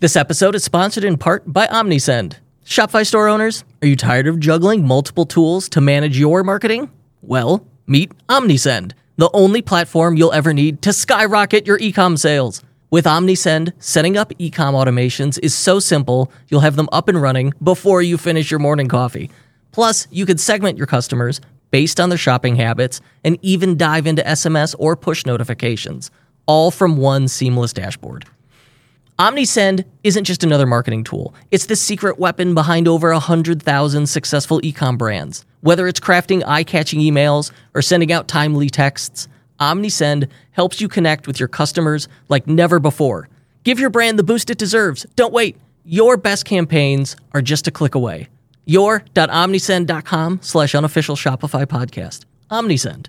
This episode is sponsored in part by Omnisend. Shopify store owners, are you tired of juggling multiple tools to manage your marketing? Well, meet Omnisend, the only platform you'll ever need to skyrocket your e-com sales. With Omnisend, setting up e-com automations is so simple, you'll have them up and running before you finish your morning coffee. Plus, you could segment your customers based on their shopping habits and even dive into SMS or push notifications, all from one seamless dashboard. Omnisend isn't just another marketing tool. It's the secret weapon behind over 100,000 successful e-com brands. Whether it's crafting eye-catching emails or sending out timely texts, Omnisend helps you connect with your customers like never before. Give your brand the boost it deserves. Don't wait. Your best campaigns are just a click away. your.omnisend.com/unofficial Shopify podcast. Omnisend.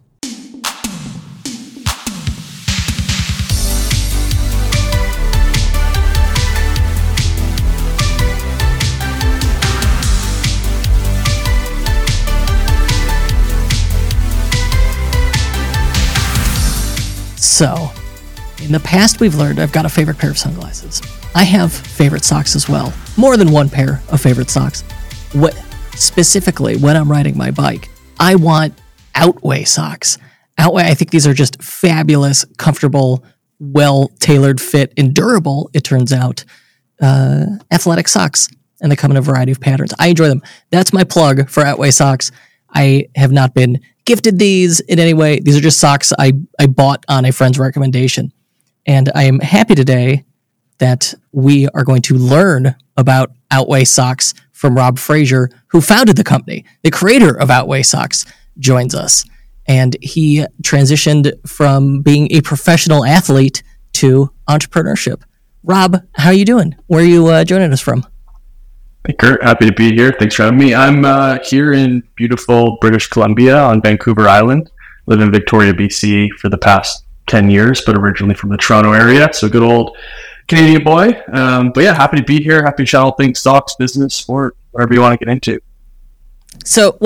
So, in the past we've learned I've got a favorite pair of sunglasses. I have favorite socks as well. More than one pair of favorite socks. Specifically, when I'm riding my bike, I want Outway socks. Outway, I think these are just fabulous, comfortable, well-tailored fit, and durable, it turns out, athletic socks. And they come in a variety of patterns. I enjoy them. That's my plug for Outway socks. I have not been gifted these in any way. These are just socks I bought on a friend's recommendation. And I am happy today that we are going to learn about Outway socks from Rob Frazier, who founded the company. The creator of Outway socks joins us. And he transitioned from being a professional athlete to entrepreneurship. Rob, how are you doing? Where are you joining us from? Hey Kurt, happy to be here. Thanks for having me. I'm here in beautiful British Columbia on Vancouver Island. Live in Victoria, BC for the past 10 years, but originally from the Toronto area. So good old Canadian boy. But yeah, happy to be here. Happy to chat all things stocks, business, sport, whatever you want to get into. So,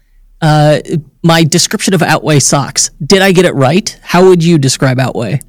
my description of Outway socks, did I get it right? How would you describe Outway?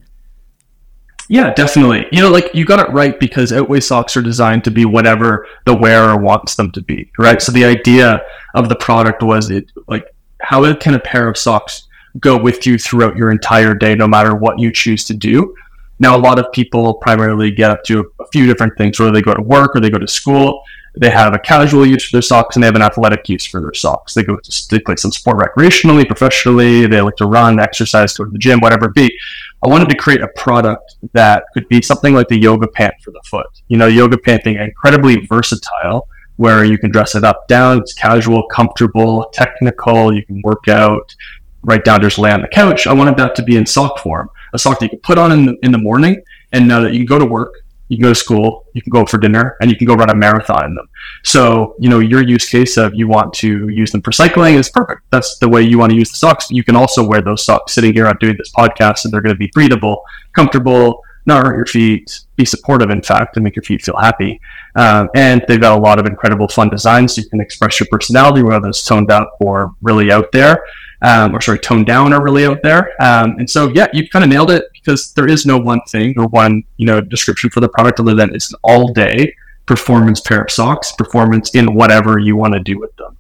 Yeah, definitely. You got it right because Outway socks are designed to be whatever the wearer wants them to be, right? So the idea of the product was how can a pair of socks go with you throughout your entire day, no matter what you choose to do? Now, a lot of people primarily get up to a few different things, whether they go to work or they go to school. They have a casual use for their socks and they have an athletic use for their socks. They play some sport recreationally, professionally. They like to run, exercise, go to the gym, whatever it be. I wanted to create a product that could be something like the yoga pant for the foot. Yoga pant being incredibly versatile, where you can dress it up, down. It's casual, comfortable, technical. You can work out right down, just lay on the couch. I wanted that to be in sock form, a sock that you can put on in the morning, and know that you can go to work, you can go to school, you can go for dinner, and you can go run a marathon in them. So, your use case of you want to use them for cycling is perfect. That's the way you want to use the socks. You can also wear those socks sitting here on doing this podcast, and they're going to be breathable, comfortable, not hurt your feet, be supportive, in fact, and make your feet feel happy. And they've got a lot of incredible fun designs, so you can express your personality, whether it's toned up or really out there. Toned down or really out there. And so, yeah, you kind of nailed it because there is no one thing or one, description for the product other than it's an all-day performance pair of socks, performance in whatever you want to do with them.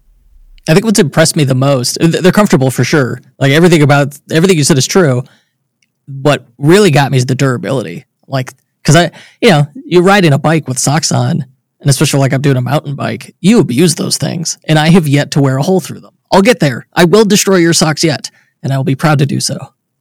I think what's impressed me the most, they're comfortable for sure. Like everything you said is true. What really got me is the durability. Because you're riding a bike with socks on, and especially like I'm doing a mountain bike, you abuse those things, and I have yet to wear a hole through them. I'll get there. I will destroy your socks yet, and I will be proud to do so.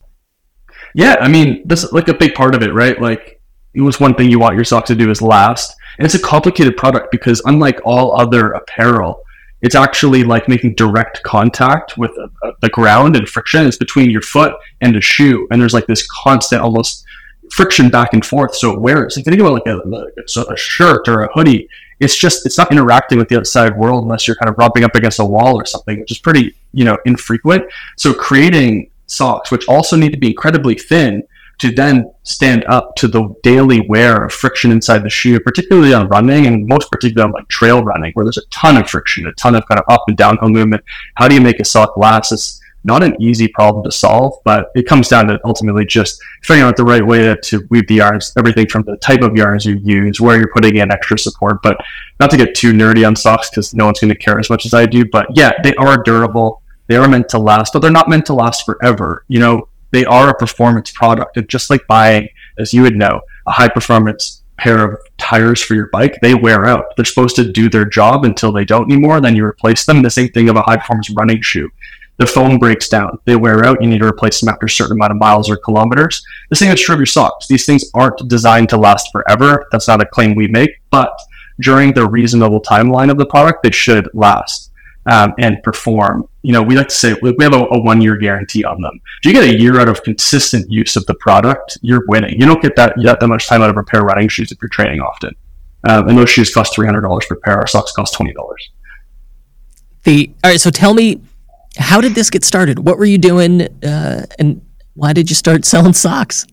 Yeah, this is like a big part of it, right? It was one thing you want your socks to do is last. And it's a complicated product because unlike all other apparel, it's actually like making direct contact with the ground, and friction is between your foot and a shoe. And there's like this constant almost friction back and forth. So it wears. If you think about a shirt or a hoodie, it's not interacting with the outside world unless you're kind of rubbing up against a wall or something, which is pretty, infrequent. So creating socks, which also need to be incredibly thin to then stand up to the daily wear of friction inside the shoe, particularly on running, and most particularly on trail running, where there's a ton of friction, a ton of kind of up and downhill movement. How do you make a sock last? not an easy problem to solve, but it comes down to ultimately just figuring out the right way to weave the yarns, everything from the type of yarns you use, where you're putting in extra support. But not to get too nerdy on socks, because no one's going to care as much as I do. But yeah, they are durable. They are meant to last, but they're not meant to last forever. They are a performance product. And just like buying, as you would know, a high performance pair of tires for your bike, they wear out. They're supposed to do their job until they don't anymore, then you replace them. The same thing of a high performance running shoe. The foam breaks down, they wear out, you need to replace them after a certain amount of miles or kilometers. The same is true of your socks. These things aren't designed to last forever. That's not a claim we make, but during the reasonable timeline of the product, they should last and perform. We like to say we have a 1-year guarantee on them. If you get a year out of consistent use of the product, you're winning. You don't get that much time out of a pair of running shoes if you're training often. And those shoes cost $300 per pair. Our socks cost $20. All right, so tell me, how did this get started? What were you doing, and why did you start selling socks?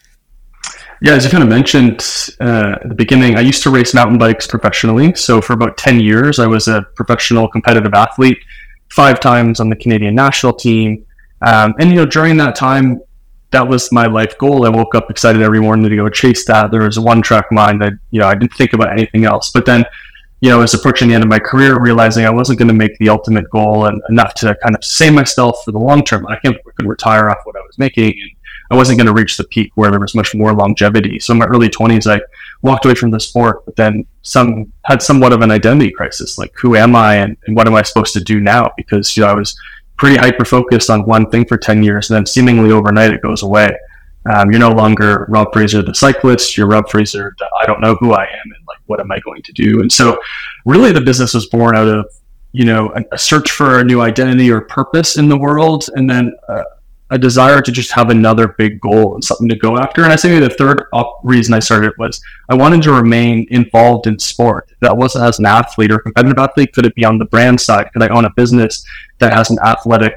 Yeah, as you kind of mentioned at the beginning, I used to race mountain bikes professionally. So for about 10 years, I was a professional competitive athlete, 5 times on the Canadian national team. And during that time, that was my life goal. I woke up excited every morning to go chase that. There was a one-track mind that, I didn't think about anything else. But then, I was approaching the end of my career, realizing I wasn't going to make the ultimate goal and enough to kind of sustain myself for the long term. I could retire off what I was making, and I wasn't going to reach the peak where there was much more longevity. So in my early 20s, I walked away from the sport, but then had somewhat of an identity crisis. Like, who am I and what am I supposed to do now? Because, I was pretty hyper-focused on one thing for 10 years, and then seemingly overnight it goes away. You're no longer Rob Fraser, the cyclist. You're Rob Fraser, I don't know who I am, and what am I going to do? And so really the business was born out of, a search for a new identity or purpose in the world, and then a desire to just have another big goal and something to go after. And I say the third reason I started was I wanted to remain involved in sport. If that wasn't as an athlete or competitive athlete, could it be on the brand side? Could I own a business that has an athletic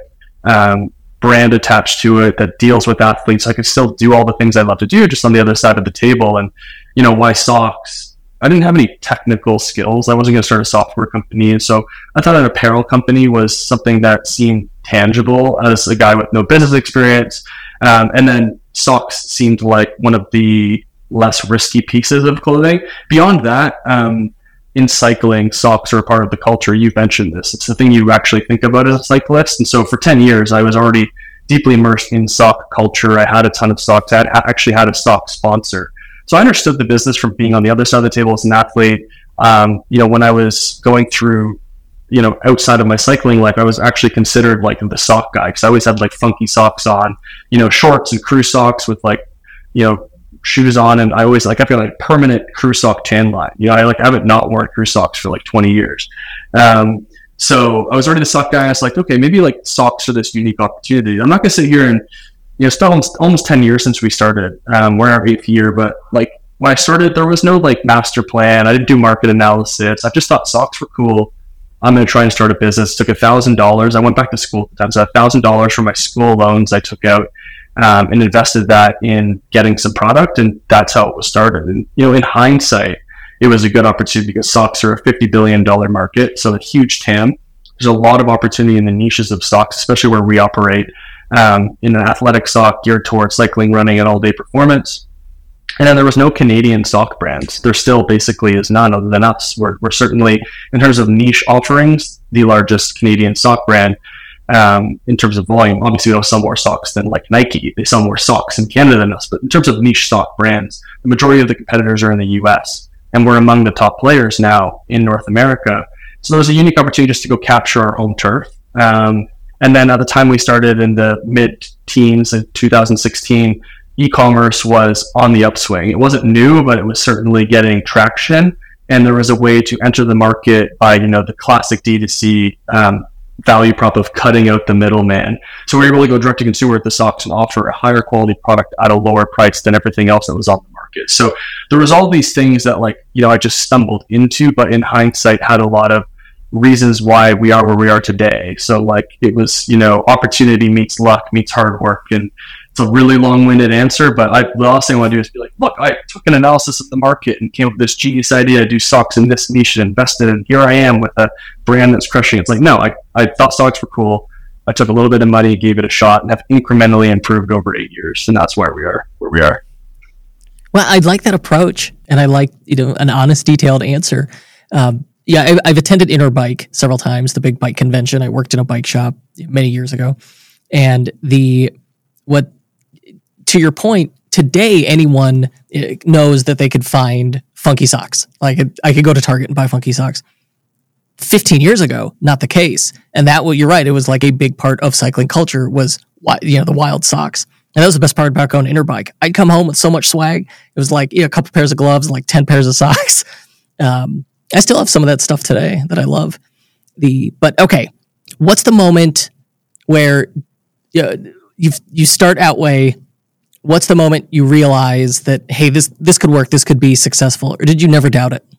brand attached to it that deals with athletes? I could still do all the things I love to do, just on the other side of the table. And, why socks? I didn't have any technical skills. I wasn't going to start a software company. And so I thought an apparel company was something that seemed tangible as a guy with no business experience. And then socks seemed like one of the less risky pieces of clothing. Beyond that, in cycling, socks are a part of the culture. You've mentioned this. It's the thing you actually think about as a cyclist. And so for 10 years, I was already deeply immersed in sock culture. I had a ton of socks. I actually had a sock sponsor. So I understood the business from being on the other side of the table as an athlete. When I was going through, outside of my cycling life, I was actually considered like the sock guy, because I always had like funky socks on, shorts and crew socks with shoes on. And I always I've got like permanent crew sock tan line. I haven't not worn crew socks for like 20 years. So I was already the sock guy. I was like, okay, maybe socks are this unique opportunity. I'm not going to sit here and, it's almost 10 years since we started. We're in our 8th year, but when I started, there was no master plan. I didn't do market analysis. I just thought socks were cool. I'm going to try and start a business. Took $1,000. I went back to school at the time. So $1,000 from my school loans I took out and invested that in getting some product. And that's how it was started. And, in hindsight, it was a good opportunity because socks are a $50 billion market. So a huge TAM. There's a lot of opportunity in the niches of socks, especially where we operate. In an athletic sock geared towards cycling, running, and all-day performance. And then there was no Canadian sock brands. There still basically is none other than us. We're certainly, in terms of niche offerings, the largest Canadian sock brand in terms of volume. Obviously, we don't sell more socks than Nike. They sell more socks in Canada than us. But in terms of niche sock brands, the majority of the competitors are in the US. And we're among the top players now in North America. So there was a unique opportunity just to go capture our home turf. And then at the time we started in the mid-teens in 2016, e-commerce was on the upswing. It wasn't new, but it was certainly getting traction. And there was a way to enter the market by, the classic D2C value prop of cutting out the middleman. So we were able to go direct to consumer with the socks and offer a higher quality product at a lower price than everything else that was on the market. So there was all these things that I just stumbled into, but in hindsight had a lot of reasons why we are where we are today. So it was, opportunity meets luck meets hard work. And it's a really long-winded answer, but the last thing I want to do is be look, I took an analysis of the market and came up with this genius idea to do socks in this niche and invested, and here I am with a brand that's crushing. It's no, I thought socks were cool. I took a little bit of money, gave it a shot, and have incrementally improved over 8 years. And that's where we are. Well, I like that approach, and I like an honest, detailed answer. I've attended Interbike several times, the big bike convention. I worked in a bike shop many years ago, and to your point, today anyone knows that they could find funky socks. Like I could go to Target and buy funky socks. 15 years ago, not the case. And you're right. It was like a big part of cycling culture was, the wild socks. And that was the best part about going to Interbike. I'd come home with so much swag. It was like a couple pairs of gloves and like 10 pairs of socks. I still have some of that stuff today that I love. But okay, what's the moment where you start Outweigh? What's the moment you realize that, hey, this could work, this could be successful, or did you never doubt it?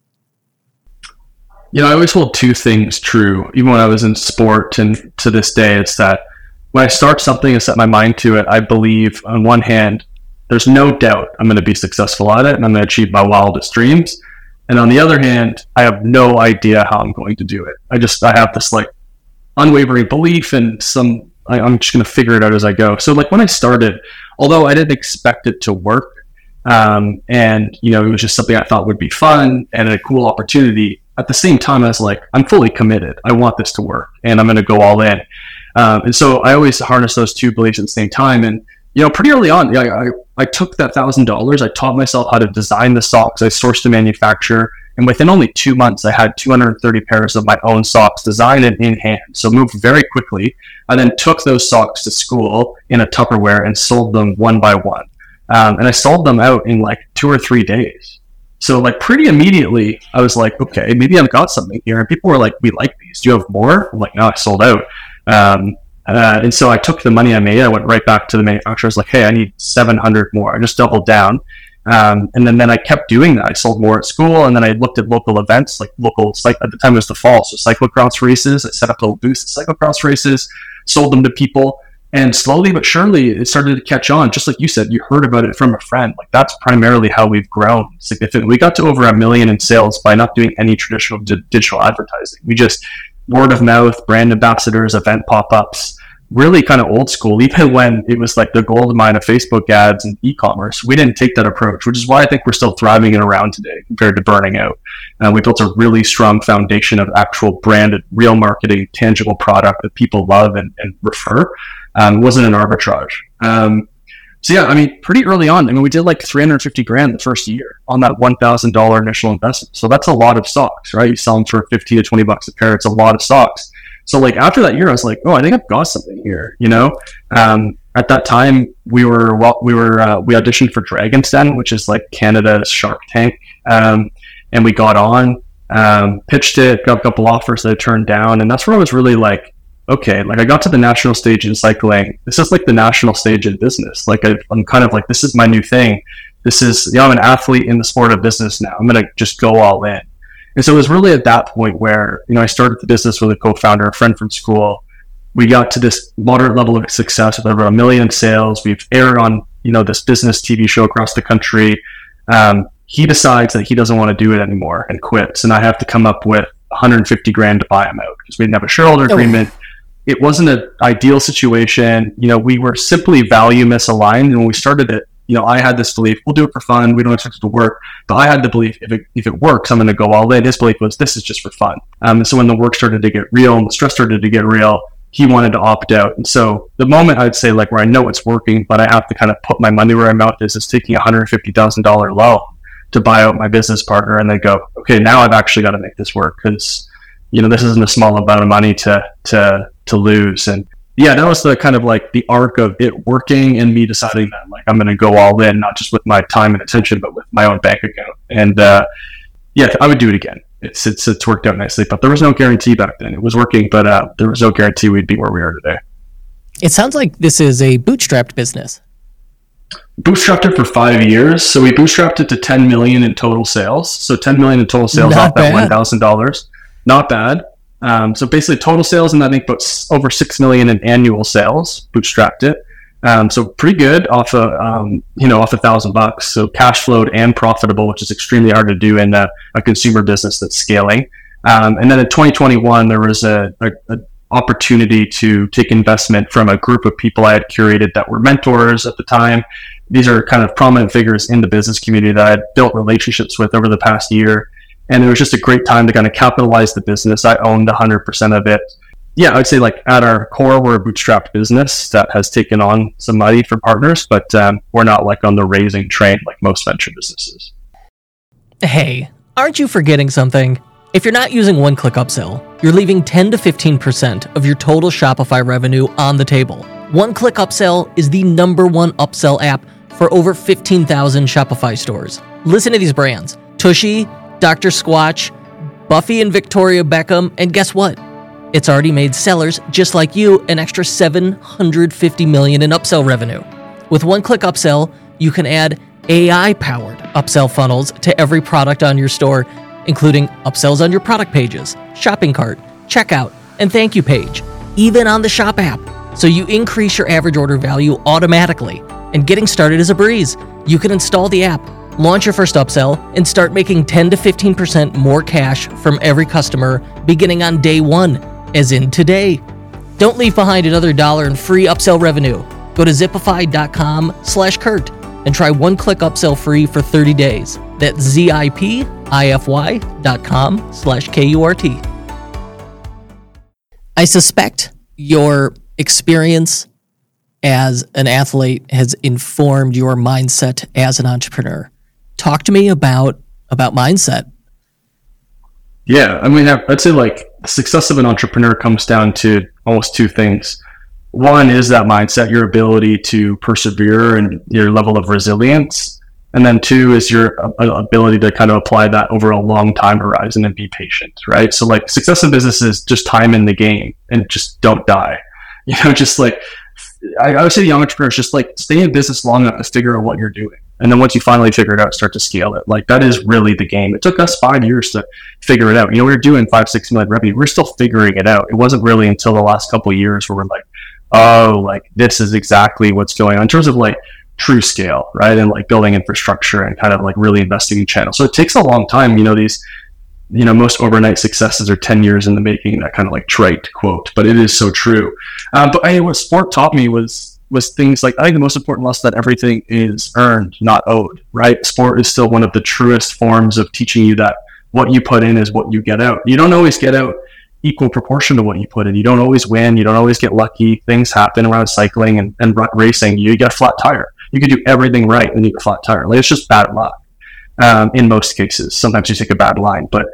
I always hold two things true, even when I was in sport, and to this day, it's that when I start something and set my mind to it, I believe on one hand, there's no doubt I'm going to be successful at it and I'm going to achieve my wildest dreams. And on the other hand, I have no idea how I'm going to do it. I have this like unwavering belief and I'm just going to figure it out as I go. So like when I started, although I didn't expect it to work, and it was just something I thought would be fun and a cool opportunity, at the same time, I was like, I'm fully committed. I want this to work and I'm going to go all in. And so I always harness those two beliefs at the same time. And, pretty early on, I took that $1,000. I taught myself how to design the socks. I sourced a manufacturer. And within only 2 months, I had 230 pairs of my own socks designed and in hand. So moved very quickly. I then took those socks to school in a Tupperware and sold them one by one. And I sold them out in like 2 or 3 days. So like pretty immediately, I was like, okay, maybe I've got something here. And people were like, we like these. Do you have more? I'm like, no, I sold out. And so I took the money I made. I went right back to the manufacturer. I was like, hey, I need 700 more. I just doubled down. And then I kept doing that. I sold more at school. And then I looked at local events, like at the time it was the fall. So cyclocross races. I set up little booths at cyclocross races, sold them to people. And slowly but surely, it started to catch on. Just like you said, you heard about it from a friend. Like that's primarily how we've grown significantly. We got to over 1 million in sales by not doing any traditional digital advertising. We just word of mouth, brand ambassadors, event pop-ups, really kind of old school. Even when it was like the gold mine of Facebook ads and e-commerce, we didn't take that approach, which is why I think we're still thriving and around today compared to burning out. We built a really strong foundation of actual branded, real marketing, tangible product that people love and refer. It wasn't an arbitrage. So yeah, pretty early on, we did like 350 grand the first year on that $1,000 initial investment. So that's a lot of socks, right? You sell them for 50 to 20 bucks a pair. It's a lot of socks. So like after that year, I was like, oh, I think I've got something here. At that time we auditioned for Dragon's Den, which is like Canada's Shark Tank. And we got on, pitched it, got a couple offers that I turned down. And that's where I was really like, okay, like I got to the national stage in cycling. This is like the national stage in business. Like I'm kind of like, this is my new thing. This is, I'm an athlete in the sport of business now. I'm going to just go all in. And so it was really at that point where, I started the business with a co-founder, a friend from school. We got to this moderate level of success with over 1 million in sales. We've aired on, this business TV show across the country. He decides that he doesn't want to do it anymore and quits. And I have to come up with 150 grand to buy him out because we didn't have a shareholder agreement. It wasn't an ideal situation. We were simply value misaligned. And when we started it, I had this belief, we'll do it for fun. We don't expect it to work. But I had the belief, if it works, I'm going to go all in. His belief was, this is just for fun. And so when the work started to get real and the stress started to get real, he wanted to opt out. And so the moment I'd say like where I know it's working, but I have to kind of put my money where my mouth is taking a $150,000 loan to buy out my business partner and then go, okay, now I've actually got to make this work because, this isn't a small amount of money to lose. And yeah, that was the kind of like the arc of it working and me deciding that like I'm going to go all in, not just with my time and attention, but with my own bank account. And yeah, I would do it again. It's worked out nicely, but there was no guarantee back then. It was working, but there was no guarantee we'd be where we are today. It sounds like this is a bootstrapped business. Bootstrapped it for 5 years. So we bootstrapped it to 10 million in total sales. So 10 million in total sales off that $1,000. Not bad. So basically total sales, and I think about over 6 million in annual sales, bootstrapped it. So pretty good off off $1,000. So cash flowed and profitable, which is extremely hard to do in a consumer business that's scaling. And then in 2021, there was a opportunity to take investment from a group of people I had curated that were mentors at the time. These are kind of prominent figures in the business community that I had built relationships with over the past year. And it was just a great time to kind of capitalize the business. I owned 100% of it. Yeah, I would say like at our core, we're a bootstrapped business that has taken on some money from partners, but we're not like on the raising train like most venture businesses. Hey, aren't you forgetting something? If you're not using One-Click Upsell, you're leaving 10 to 15% of your total Shopify revenue on the table. One-Click Upsell is the #1 upsell app for over 15,000 Shopify stores. Listen to these brands: Tushy, Dr. Squatch, Buffy and Victoria Beckham, and guess what? It's already made sellers just like you an extra $750 million in upsell revenue. With One-Click Upsell, you can add AI-powered upsell funnels to every product on your store, including upsells on your product pages, shopping cart, checkout, and thank you page, even on the Shop app. So you increase your average order value automatically, and getting started is a breeze. You can install the app, launch your first upsell, and start making 10 to 15% more cash from every customer beginning on day one, as in today. Don't leave behind another $1 in free upsell revenue. Go to Zipify.com/Kurt and try One-Click Upsell free for 30 days. That's Zipify.com/KURT. I suspect your experience as an athlete has informed your mindset as an entrepreneur. Talk to me about mindset. Yeah, I mean, I'd say like the success of an entrepreneur comes down to almost two things. One is that mindset, your ability to persevere and your level of resilience. And then two is your ability to kind of apply that over a long time horizon and be patient, right? So like success in business is just time in the game and just don't die. You know, just like, I would say the young entrepreneurs, just like stay in business long enough to figure out what you're doing. And then once you finally figure it out, start to scale it. Like that is really the game. It took us 5 years to figure it out. You know, we were doing 5-6 million revenue. We're still figuring it out. It wasn't really until the last couple of years where we're like, oh, like this is exactly what's going on in terms of like true scale, right? And like building infrastructure and kind of like really investing in channels. So it takes a long time. You know, these, you know, most overnight successes are 10 years in the making, that kind of like trite quote, but it is so true. But what sport taught me was things like, I think the most important lesson that everything is earned, not owed, right? Sport is still one of the truest forms of teaching you that what you put in is what you get out. You don't always get out equal proportion to what you put in. You don't always win. You don't always get lucky. Things happen around cycling and racing. You get a flat tire. You could do everything right and you get a flat tire. Like it's just bad luck. In most cases, sometimes you take a bad line, but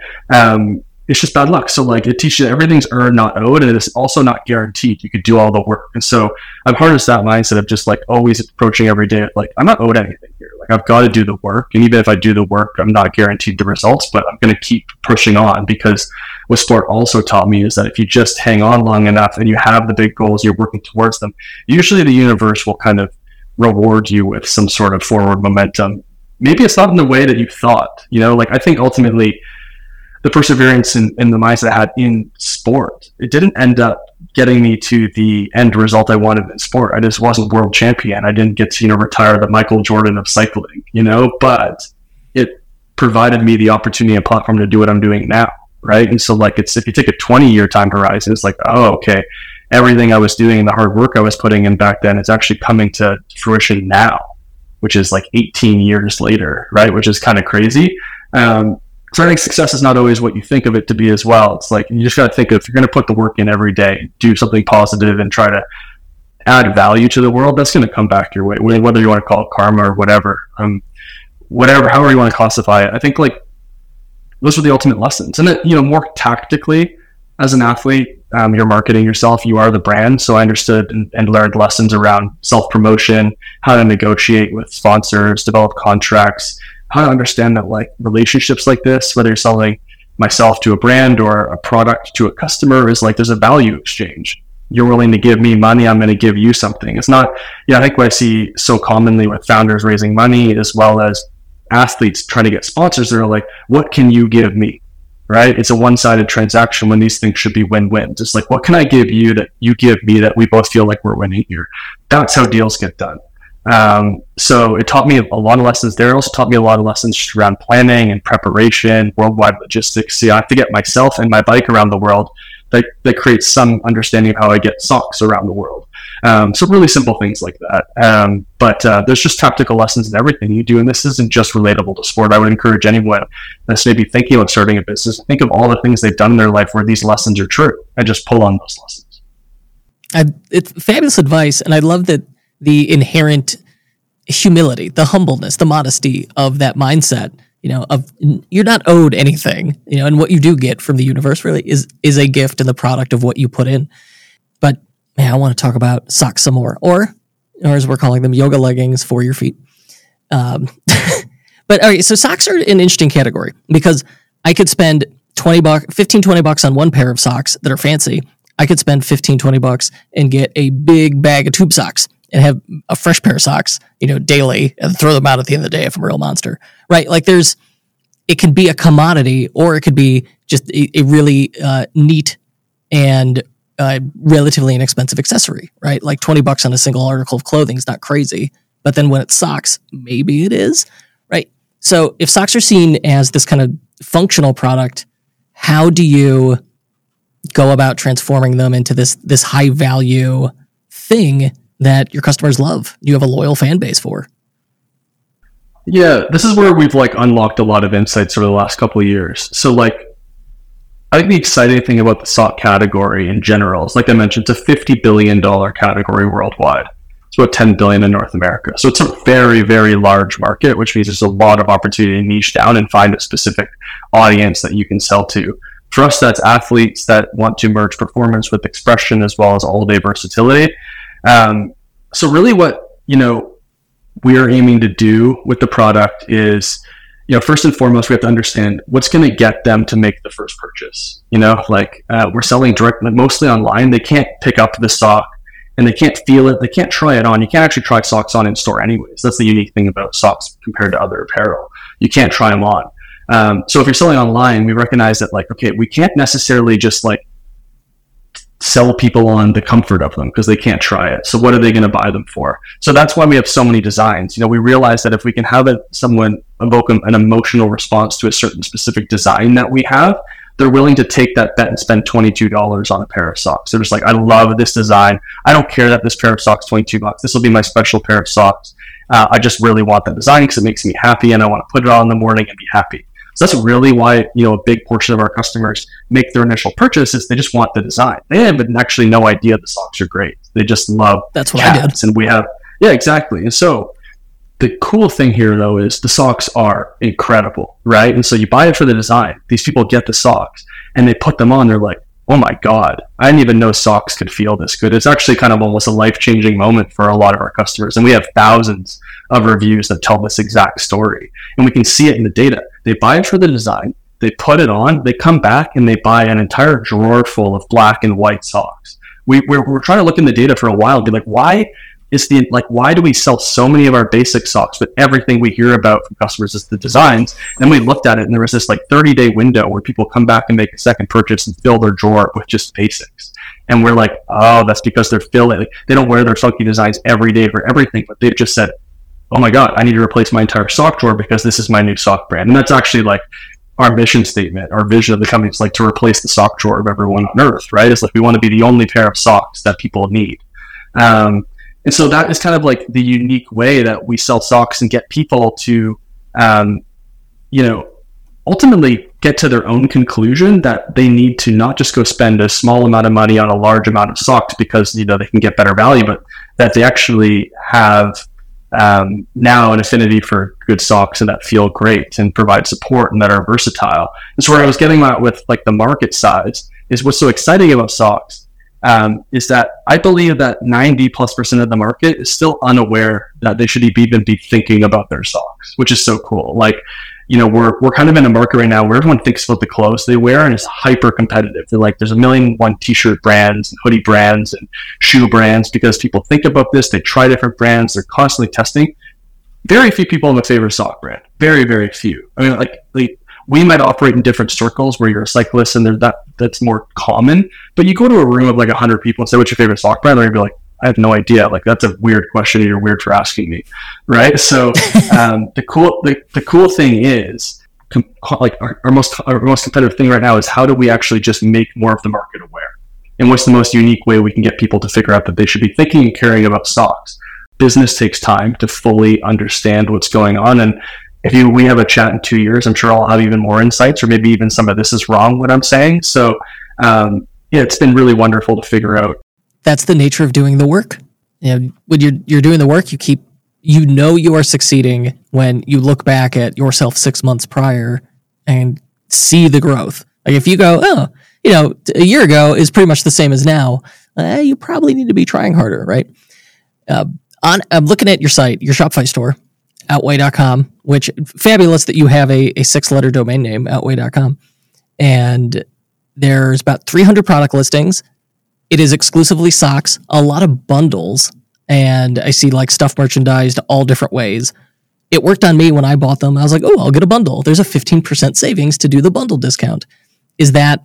it's just bad luck. So like it teaches you that everything's earned, not owed, and it's also not guaranteed. You could do all the work. And so I've harnessed that mindset of just like always approaching every day like I'm not owed anything here. Like I've got to do the work, and even if I do the work, I'm not guaranteed the results, but I'm going to keep pushing on, because what sport also taught me is that if you just hang on long enough and you have the big goals, you're working towards them, usually the universe will kind of reward you with some sort of forward momentum. Maybe it's not in the way that you thought, you know, like I think ultimately the perseverance and the mindset I had in sport, it didn't end up getting me to the end result I wanted in sport. I just wasn't world champion. I didn't get to, you know, retire the Michael Jordan of cycling, you know, but it provided me the opportunity and platform to do what I'm doing now, right? And so like it's, if you take a 20-year time horizon, it's like, oh, okay, everything I was doing and the hard work I was putting in back then, it's actually coming to fruition now, which is like 18 years later, right? Which is kind of crazy. So I think success is not always what you think of it to be as well. It's like, you just got to think of, if you're going to put the work in every day, do something positive and try to add value to the world, that's going to come back your way, whether you want to call it karma or whatever, however you want to classify it. I think like those are the ultimate lessons. And then, you know, more tactically as an athlete, you're marketing yourself, you are the brand. So I understood and learned lessons around self-promotion, how to negotiate with sponsors, develop contracts, how to understand that like relationships like this, whether you're selling myself to a brand or a product to a customer, is like there's a value exchange. You're willing to give me money, I'm going to give you something. It's not, I think what I see so commonly with founders raising money as well as athletes trying to get sponsors, they're like, what can you give me? Right? It's a one-sided transaction when these things should be win-win. Just like, what can I give you that you give me that we both feel like we're winning here? That's how deals get done. So it taught me a lot of lessons there. It also taught me a lot of lessons just around planning and preparation, worldwide logistics. See, I have to get myself and my bike around the world. that creates some understanding of how I get socks around the world. So really simple things like that. But there's just tactical lessons in everything you do, and this isn't just relatable to sport. I would encourage anyone that's maybe thinking about starting a business, think of all the things they've done in their life where these lessons are true, and just pull on those lessons. It's fabulous advice, and I love that the inherent humility, the humbleness, the modesty of that mindset. Of you're not owed anything, and what you do get from the universe really is a gift and the product of what you put in. But man, I want to talk about socks some more, or as we're calling them, yoga leggings for your feet. But all right, so socks are an interesting category because I could spend $15-20 on one pair of socks that are fancy. I could spend $15-20 and get a big bag of tube socks and have a fresh pair of socks, daily, and throw them out at the end of the day if I'm a real monster, right? Like it can be a commodity, or it could be just a really neat and relatively inexpensive accessory, right? Like $20 on a single article of clothing is not crazy, but then when it's socks, maybe it is, right? So if socks are seen as this kind of functional product, how do you go about transforming them into this high value thing that your customers love, you have a loyal fan base for? Yeah, this is where we've unlocked a lot of insights over the last couple of years. So I think the exciting thing about the sock category in general is, like I mentioned, it's a $50 billion category worldwide. It's about $10 billion in North America. So it's a very, very large market, which means there's a lot of opportunity to niche down and find a specific audience that you can sell to. For us, that's athletes that want to merge performance with expression as well as all-day versatility. So really what, we are aiming to do with the product is, first and foremost, we have to understand what's going to get them to make the first purchase. We're selling direct, mostly online. They can't pick up the sock and they can't feel it. They can't try it on. You can't actually try socks on in store anyways. That's the unique thing about socks compared to other apparel. You can't try them on. So if you're selling online, we recognize that okay, we can't necessarily just sell people on the comfort of them because they can't try it. So what are they going to buy them for? So that's why we have so many designs. We realize that if we can have someone evoke an emotional response to a certain specific design that we have, they're willing to take that bet and spend $22 on a pair of socks. They're just I love this design. I don't care that this pair of socks $22. This will be my special pair of socks. I just really want that design because it makes me happy and I want to put it on in the morning and be happy. So that's really why, a big portion of our customers make their initial purchase is they just want the design. They have actually no idea the socks are great. They just love That's what cats. I did. And we have, yeah, exactly. And so the cool thing here though is the socks are incredible, right? And so you buy it for the design. These people get the socks and they put them on. They're like, oh my God, I didn't even know socks could feel this good. It's actually kind of almost a life-changing moment for a lot of our customers. And we have thousands of reviews that tell this exact story. And we can see it in the data. They buy it for the design, they put it on, they come back and they buy an entire drawer full of black and white socks. We're trying to look in the data for a while and be why do we sell so many of our basic socks, but everything we hear about from customers is the designs? And we looked at it and there was this 30-day window where people come back and make a second purchase and fill their drawer with just basics. And we're oh, that's because they're filling. They don't wear their funky designs every day for everything, but they've just said, oh my God, I need to replace my entire sock drawer because this is my new sock brand. And that's actually our mission statement, our vision of the company is to replace the sock drawer of everyone on earth, right? It's we want to be the only pair of socks that people need. And so that is kind of the unique way that we sell socks and get people to, ultimately get to their own conclusion that they need to not just go spend a small amount of money on a large amount of socks because, they can get better value, but that they actually have now an affinity for good socks and that feel great and provide support and that are versatile. And so where I was getting at with the market size is what's so exciting about socks is that I believe that 90+% of the market is still unaware that they should even be thinking about their socks, which is so cool. We're kind of in a market right now where everyone thinks about the clothes they wear and it's hyper competitive. They're there's 1,000,001 t-shirt brands and hoodie brands and shoe brands because people think about this. They try different brands. They're constantly testing. Very few people have a favorite sock brand. Very, very few. I mean, we might operate in different circles where you're a cyclist and that's more common, but you go to a room of 100 people and say, what's your favorite sock brand? They're going to be I have no idea. That's a weird question. You're weird for asking me, right? So the cool thing is, our most competitive thing right now is how do we actually just make more of the market aware? and what's the most unique way we can get people to figure out that they should be thinking and caring about socks. Business takes time to fully understand what's going on, and if we have a chat in 2 years, I'm sure I'll have even more insights, or maybe even some of this is wrong what I'm saying. So it's been really wonderful to figure out. That's the nature of doing the work. When you're doing the work, you are succeeding when you look back at yourself 6 months prior and see the growth. Like if you go, a year ago is pretty much the same as now, you probably need to be trying harder, right? I'm looking at your site, your Shopify store, Outweigh.com, which fabulous that you have a 6-letter domain name, Outweigh.com. And there's about 300 product listings. It is exclusively socks, a lot of bundles, and I see like stuff merchandised all different ways. It worked on me when I bought them. I was like, oh, I'll get a bundle. There's a 15% savings to do the bundle discount. Is that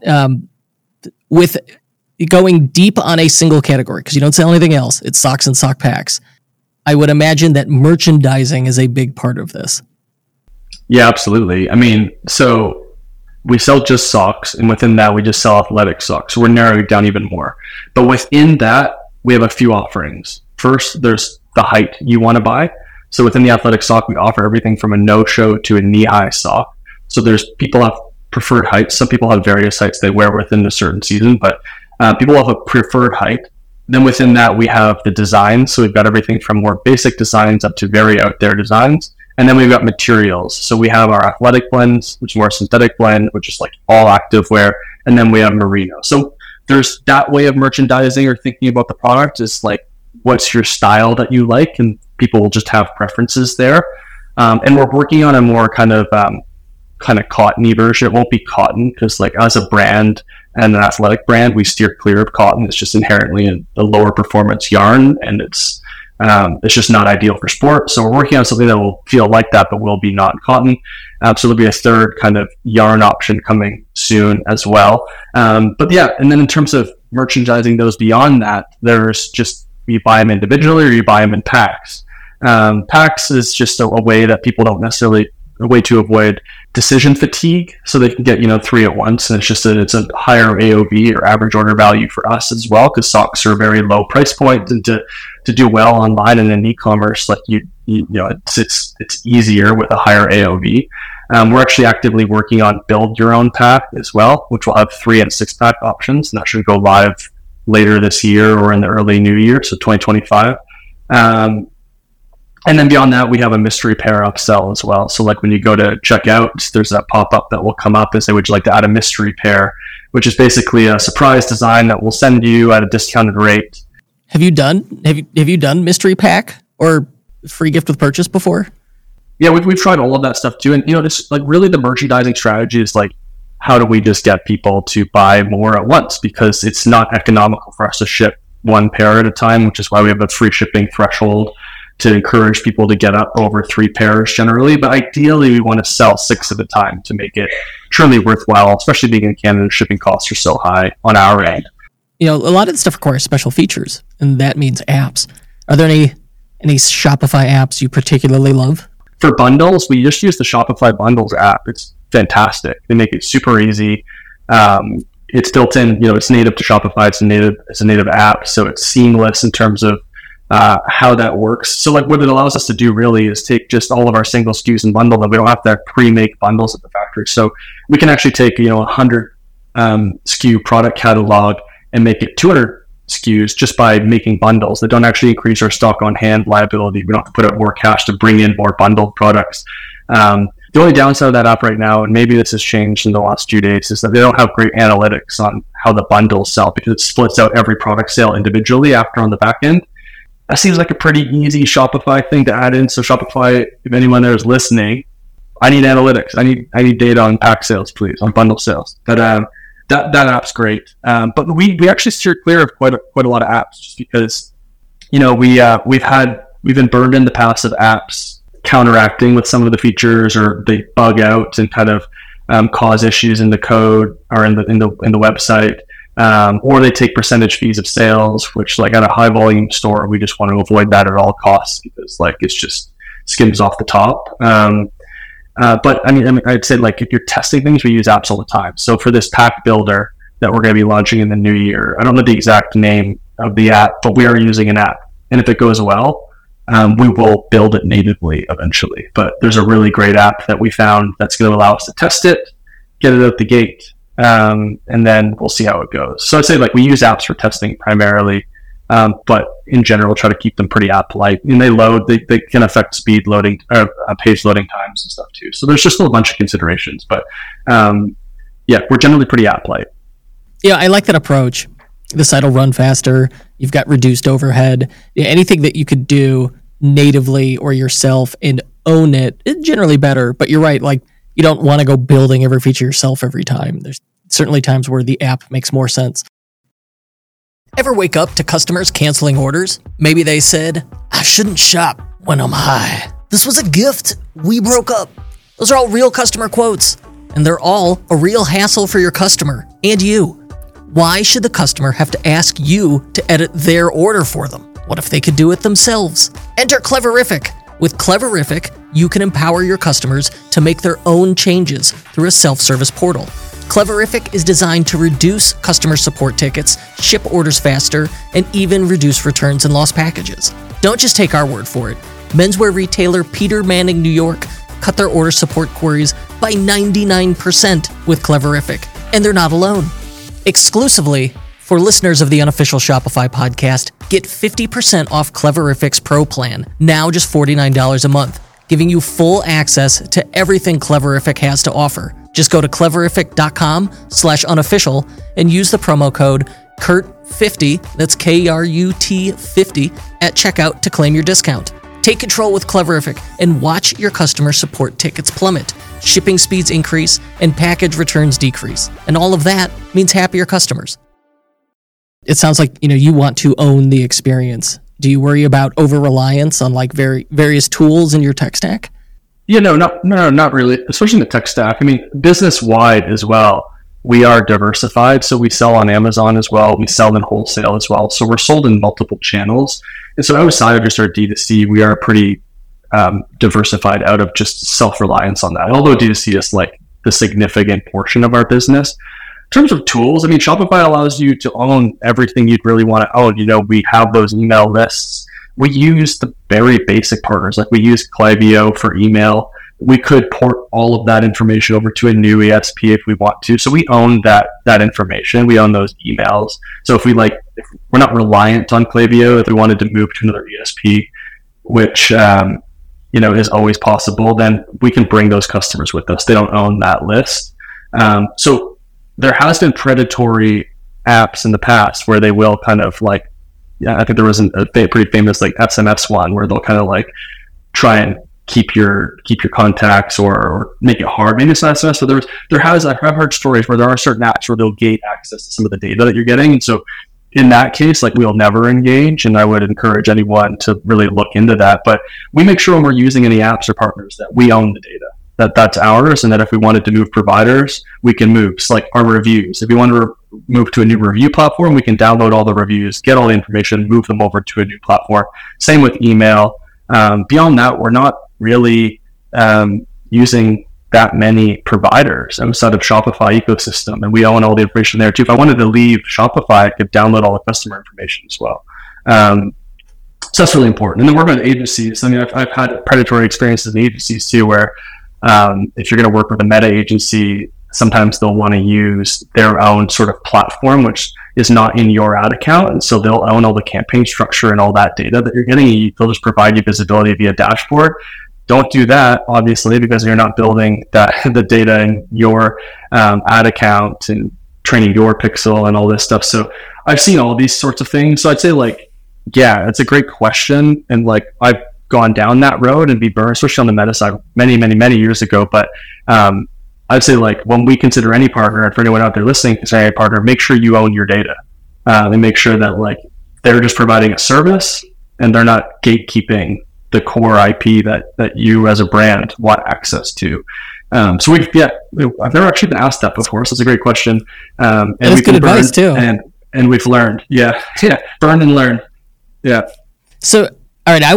with going deep on a single category, because you don't sell anything else, it's socks and sock packs. I would imagine that merchandising is a big part of this. Yeah, absolutely. I mean, so we sell just socks, and within that, we just sell athletic socks. So we're narrowing down even more. But within that, we have a few offerings. First, there's the height you want to buy. So within the athletic sock, we offer everything from a no-show to a knee-high sock. So there's people have preferred heights. Some people have various heights they wear within a certain season, but people have a preferred height. Then within that, we have the designs. So we've got everything from more basic designs up to very out there designs. And then we've got materials. So we have our athletic blends, which is more synthetic blend, which is like all active wear. And then we have merino. So there's that way of merchandising or thinking about the product is like, what's your style that you like? And people will just have preferences there. And we're working on a more kind of cottony version. It won't be cotton because like as a brand and an athletic brand, we steer clear of cotton. It's just inherently a lower performance yarn, and it's just not ideal for sport. So we're working on something that will feel like that, but will be not cotton. So there'll be a third kind of yarn option coming soon as well. But yeah, and then in terms of merchandising those beyond that, there's just, you buy them individually or you buy them in packs. Packs is just a way that people don't necessarily, a way to avoid decision fatigue, so they can get 3 at once, and it's a higher AOV or average order value for us as well, because socks are a very low price point, and to do well online and in e-commerce, like it's easier with a higher AOV. We're actually actively working on build your own pack as well, which will have 3 and 6 pack options, and that should go live later this year or in the early new year, so 2025. And then beyond that, we have a mystery pair upsell as well. So like when you go to checkout, there's that pop-up that will come up and say, would you like to add a mystery pair, which is basically a surprise design that we'll send you at a discounted rate. Have you done mystery pack or free gift with purchase before? Yeah, we've tried all of that stuff too. And it's like really the merchandising strategy is like, how do we just get people to buy more at once? Because it's not economical for us to ship 1 pair at a time, which is why we have a free shipping threshold to encourage people to get up over 3 pairs generally. But ideally, we want to sell 6 at a time to make it truly worthwhile, especially being in Canada, shipping costs are so high on our end. A lot of the stuff requires special features, and that means apps. Are there any Shopify apps you particularly love? For bundles, we just use the Shopify Bundles app. It's fantastic. They make it super easy. It's built in, it's native to Shopify. It's a native app, so it's seamless in terms of how that works. So like what it allows us to do really is take just all of our single SKUs and bundle them. We don't have to pre-make bundles at the factory. So we can actually take 100 SKU product catalog and make it 200 SKUs just by making bundles that don't actually increase our stock on hand liability. We don't have to put out more cash to bring in more bundled products. The only downside of that app right now, and maybe this has changed in the last few days, is that they don't have great analytics on how the bundles sell, because it splits out every product sale individually after on the back end. That seems like a pretty easy Shopify thing to add in. So Shopify, if anyone there is listening, I need analytics. I need data on pack sales, please, on bundle sales. But that app's great. But we actually steer clear of quite a lot of apps, just because we've been burned in the past of apps counteracting with some of the features, or they bug out and kind of cause issues in the code or in the website. Or they take percentage fees of sales, which like at a high volume store, we just want to avoid that at all costs, because like it's just skims off the top. But I mean, I'd say like if you're testing things, we use apps all the time. So for this pack builder, that we're going to be launching in the new year. I don't know the exact name of the app, but we are using an app. And if it goes well, we will build it natively eventually. But there's a really great app that we found that's going to allow us to test it, get it out the gate, and then we'll see how it goes. So I'd say like we use apps for testing primarily, but in general, try to keep them pretty app-light. And they can affect speed loading, page loading times and stuff too. So there's just still a bunch of considerations. But yeah, we're generally pretty app-light. Yeah, I like that approach. The site will run faster. You've got reduced overhead. Anything that you could do natively or yourself and own it is generally better. But you're right, like you don't want to go building every feature yourself every time. There's certainly times where the app makes more sense. Ever wake up to customers canceling orders? Maybe they said, I shouldn't shop when I'm high. This was a gift. We broke up. Those are all real customer quotes, and they're all a real hassle for your customer and you. Why should the customer have to ask you to edit their order for them? What if they could do it themselves? Enter Cleverific. With Cleverific, you can empower your customers to make their own changes through a self-service portal. Cleverific is designed to reduce customer support tickets, ship orders faster, and even reduce returns and lost packages. Don't just take our word for it. Menswear retailer Peter Manning New York cut their order support queries by 99% with Cleverific, and they're not alone. Exclusively for listeners of the Unofficial Shopify podcast, get 50% off Cleverific's Pro plan, now just $49 a month, giving you full access to everything Cleverific has to offer. Just go to cleverific.com/unofficial and use the promo code KURT50, that's KRUT 50, at checkout to claim your discount. Take control with Cleverific and watch your customer support tickets plummet, shipping speeds increase, and package returns decrease. And all of that means happier customers. It sounds like, you want to own the experience. Do you worry about over-reliance on like various tools in your tech stack? Yeah, no, not really. Especially in the tech stack. I mean, business-wide as well, we are diversified. So we sell on Amazon as well. We sell in wholesale as well. So we're sold in multiple channels. And so outside of just our D2C, we are pretty diversified out of just self-reliance on that. Although D2C is like the significant portion of our business. In terms of tools, I mean, Shopify allows you to own everything you'd really want to own. We have those email lists. We use the very basic partners. Like we use Klaviyo for email. We could port all of that information over to a new ESP if we want to. So we own that information. We own those emails. So if we're not reliant on Klaviyo, if we wanted to move to another ESP, which is always possible, then we can bring those customers with us. They don't own that list. So there has been predatory apps in the past where they will kind of like, I think there was a pretty famous like SMS one where they'll kind of like try and keep your contacts or make it hard. Maybe it's not SMS, but I've heard stories where there are certain apps where they'll gate access to some of the data that you're getting. And so in that case, like we'll never engage, and I would encourage anyone to really look into that. But we make sure when we're using any apps or partners that we own the data, that's ours, and that if we wanted to move providers, we can move. It's like our reviews. If we want to move to a new review platform, we can download all the reviews, get all the information, move them over to a new platform. Same with email. Beyond that, we're not really using that many providers outside of Shopify ecosystem, and we own all the information there too. If I wanted to leave Shopify, I could download all the customer information as well. So that's really important. And then working with agencies, I mean, I've had predatory experiences in agencies too, where if you're going to work with a meta agency, sometimes they'll want to use their own sort of platform, which is not in your ad account. And so they'll own all the campaign structure and all that data that you're getting. They'll just provide you visibility via dashboard. Don't do that, obviously, because you're not building the data in your ad account and training your pixel and all this stuff. So I've seen all these sorts of things. So I'd say like, yeah, it's a great question. And like, I've gone down that road and be burned, especially on the meta side many years ago. But I'd say like when we consider any partner, and for anyone out there listening, consider any partner, make sure you own your data and make sure that like they're just providing a service and they're not gatekeeping the core IP that you as a brand want access to. So I've never actually been asked that before, so it's a great question. And it's good advice too. And we've learned, burn and learn. Yeah. So, all right,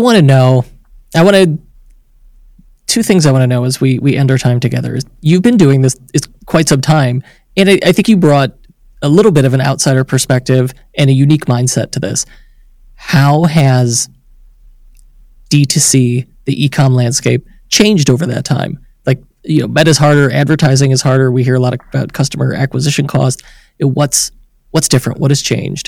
two things I want to know as we end our time together is you've been doing this quite some time, and I think you brought a little bit of an outsider perspective and a unique mindset to this. How has D2C, the e-com landscape, changed over that time? Like, meta's harder, advertising is harder. We hear a lot about customer acquisition cost. What's different? What has changed?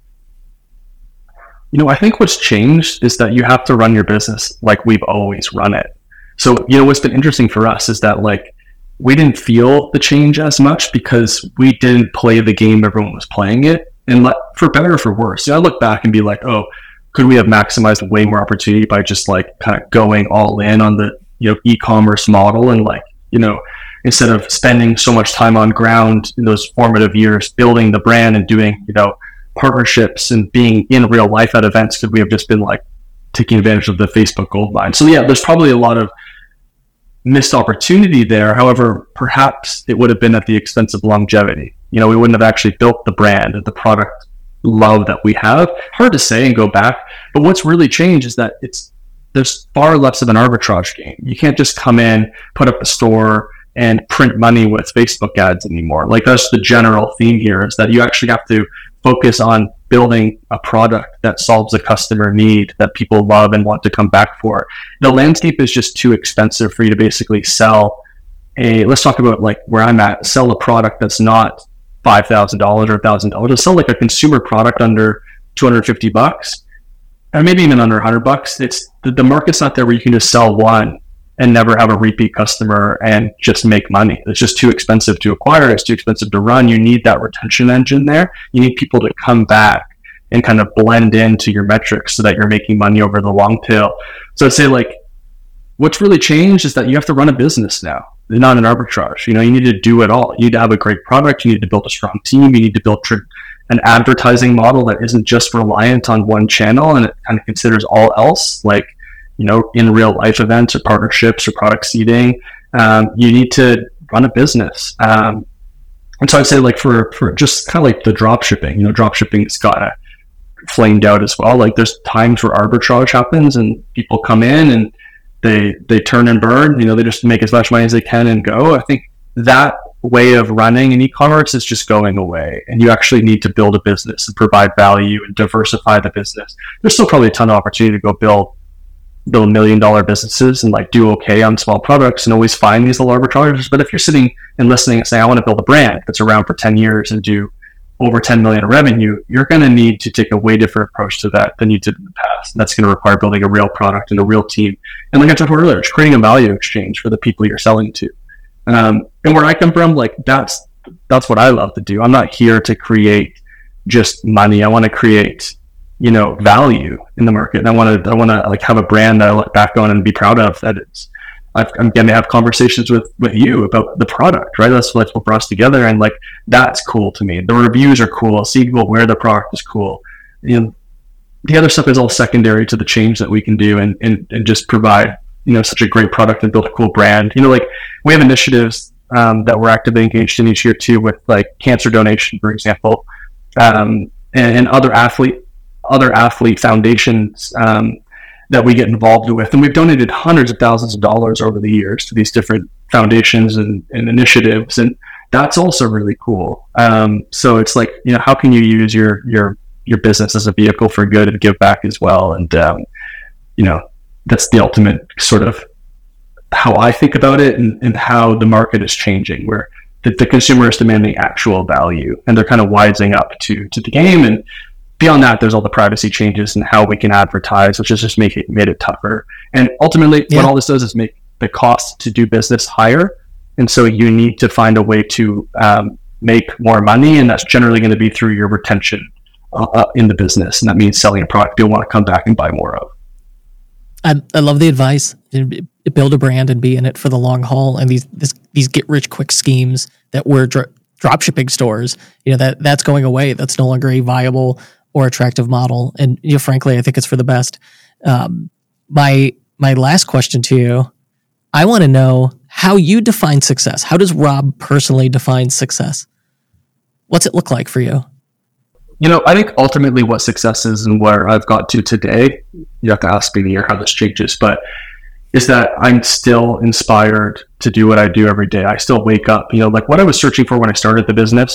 I think what's changed is that you have to run your business like we've always run it. So, what's been interesting for us is that we didn't feel the change as much because we didn't play the game everyone was playing it. And for better or for worse, I look back and be like, oh, could we have maximized way more opportunity by just kind of going all in on the e-commerce model and instead of spending so much time on ground in those formative years building the brand and doing partnerships and being in real life at events, could we have just been taking advantage of the Facebook gold mine? So yeah, there's probably a lot of missed opportunity there. However, perhaps it would have been at the expense of longevity. We wouldn't have actually built the brand and the product love that we have. Hard to say and go back, but what's really changed is that there's far less of an arbitrage game. You can't just come in, put up a store, and print money with Facebook ads anymore. That's the general theme here, is that you actually have to focus on building a product that solves a customer need that people love and want to come back for. The landscape is just too expensive for you to basically sell let's talk about where I'm at, sell a product that's not $5,000 or $1,000. To sell a consumer product under $250 or maybe even under $100. It's the market's not there where you can just sell one and never have a repeat customer and just make money. It's just too expensive to acquire. It's too expensive to run. You need that retention engine there. You need people to come back and kind of blend into your metrics so that you're making money over the long tail. So I'd say what's really changed is that you have to run a business now, not an arbitrage. You need to do it all. You need to have a great product. You need to build a strong team. You need to build an advertising model that isn't just reliant on one channel and it kind of considers all else, in real life events or partnerships or product seeding. You need to run a business. And so I'd say for just kind of the drop shipping, drop shipping has got flamed out as well. There's times where arbitrage happens and people come in and they turn and burn, they just make as much money as they can and go. I think that way of running in e-commerce is just going away, and you actually need to build a business and provide value and diversify the business. There's still probably a ton of opportunity to go build $1 million businesses and do okay on small products and always find these little arbitrages. But if you're sitting and listening and saying, I want to build a brand that's around for 10 years and do over 10 million in revenue, you're going to need to take a way different approach to that than you did in the past. And that's going to require building a real product and a real team. And like I talked about earlier, it's creating a value exchange for the people you're selling to. And where I come from, that's what I love to do. I'm not here to create just money. I want to create value in the market. And I want to have a brand that I look back on and be proud of. That I'm going to have conversations with you about the product, right? That's what brought us together. And that's cool to me. The reviews are cool. Seeing people wear the product is cool. The other stuff is all secondary to the change that we can do and just provide, such a great product and build a cool brand. We have initiatives that we're actively engaged in each year too, with cancer donation, for example, and other athlete foundations that we get involved with. And we've donated hundreds of thousands of dollars over the years to these different foundations and initiatives. And that's also really cool. So it's how can you use your business as a vehicle for good and give back as well? And, that's the ultimate sort of how I think about it and how the market is changing, where the consumer is demanding actual value and they're kind of wising up to the game. And beyond that, there's all the privacy changes and how we can advertise, which has just made it tougher. And ultimately, what all this does is make the cost to do business higher. And so you need to find a way to make more money, and that's generally going to be through your retention in the business. And that means selling a product you'll want to come back and buy more of. I love the advice. Build a brand and be in it for the long haul. And these get rich quick schemes that were drop shipping stores, that's going away. That's no longer a viable or attractive model. And frankly, I think it's for the best. My last question to you, I want to know how you define success. How does Rob personally define success? What's it look like for you? I think ultimately what success is and where I've got to today, you have to ask me how this changes, but is that I'm still inspired to do what I do every day. I still wake up, what I was searching for when I started the business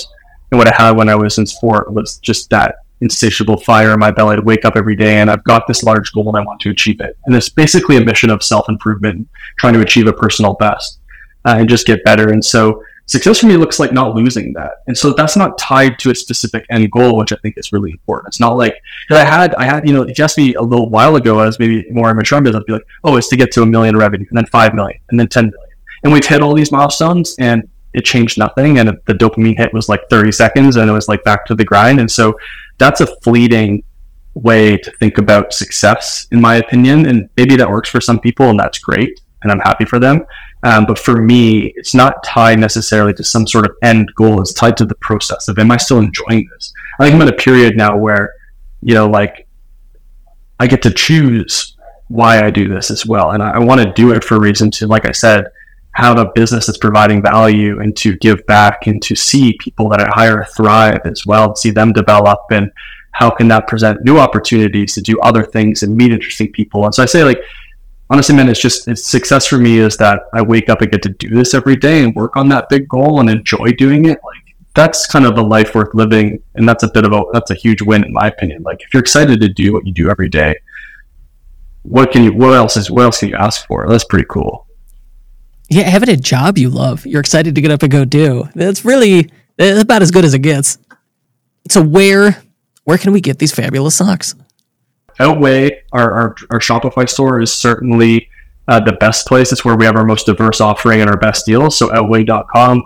And what I had when I was in sport was just that insatiable fire in my belly to wake up every day and I've got this large goal and I want to achieve it. And it's basically a mission of self-improvement, trying to achieve a personal best and just get better. And so success for me looks like not losing that. And so that's not tied to a specific end goal, which I think is really important. It's not like, because I had, you know, if you asked me a little while ago, I was maybe more immature in business, I'd be like, oh, it's to get to 1 million revenue and then 5 million and then 10 million. And we've hit all these milestones and it changed nothing. And the dopamine hit was like 30 seconds and it was like back to the grind. And so that's a fleeting way to think about success, in my opinion. And maybe that works for some people and that's great. And I'm happy for them. But for me, it's not tied necessarily to some sort of end goal. It's tied to the process of, am I still enjoying this? I think I'm at a period now where, you know, like I get to choose why I do this as well. And I want to do it for a reason to, like I said, have a business that's providing value and to give back and to see people that I hire thrive as well, see them develop, and how can that present new opportunities to do other things and meet interesting people. And so I say, like, honestly, man, it's success for me is that I wake up and get to do this every day and work on that big goal and enjoy doing it. Like, that's kind of a life worth living. And that's a huge win in my opinion. Like, if you're excited to do what you do every day, what else can you ask for? That's pretty cool. Yeah, having a job you love, you're excited to get up and go do. That's about as good as it gets. So where can we get these fabulous socks? Outweigh, our Shopify store is certainly the best place. It's where we have our most diverse offering and our best deals. So outweigh.com,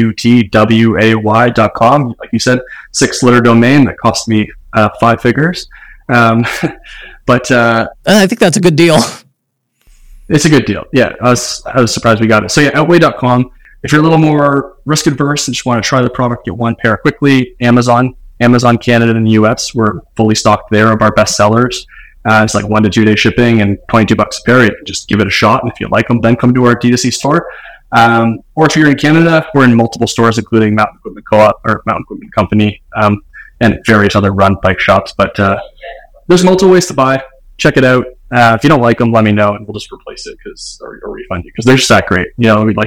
outway.com. Like you said, 6-letter domain that cost me 5 figures. But I think that's a good deal. It's a good deal. Yeah, I was surprised we got it. So yeah, outweigh.com. If you're a little more risk adverse and just want to try the product, get one pair quickly. Amazon Canada and the US, we're fully stocked there of our best sellers. It's like 1 to 2 day shipping and $22 a pair. You can just give it a shot, and if you like them, then come to our D2C store. Or if you're in Canada, we're in multiple stores, including Mountain Equipment Co-op or Mountain Equipment Company, and various other run bike shops. But there's multiple ways to buy. Check it out. If you don't like them, let me know, and we'll just replace it or refund you, because they're just that great. You know,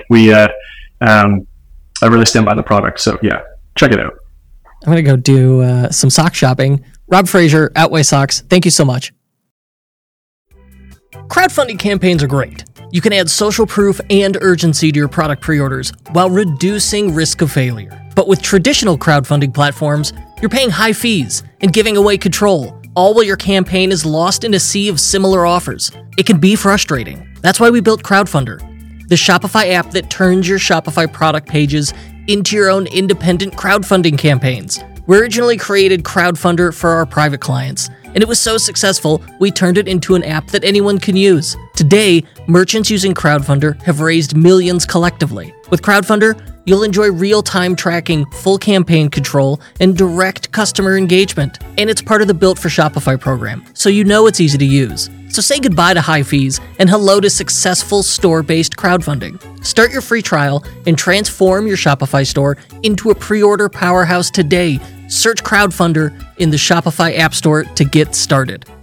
I really stand by the product. So yeah, check it out. I'm going to go do some sock shopping. Rob Fraser, Outweigh Socks, thank you so much. Crowdfunding campaigns are great. You can add social proof and urgency to your product pre-orders while reducing risk of failure. But with traditional crowdfunding platforms, you're paying high fees and giving away control, all while your campaign is lost in a sea of similar offers. It can be frustrating. That's why we built Crowdfunder, the Shopify app that turns your Shopify product pages into your own independent crowdfunding campaigns. We originally created Crowdfunder for our private clients, and it was so successful, we turned it into an app that anyone can use. Today, merchants using Crowdfunder have raised millions collectively. With Crowdfunder, you'll enjoy real-time tracking, full campaign control, and direct customer engagement. And it's part of the Built for Shopify program, so you know it's easy to use. So say goodbye to high fees and hello to successful store-based crowdfunding. Start your free trial and transform your Shopify store into a pre-order powerhouse today. Search Crowdfunder in the Shopify App Store to get started.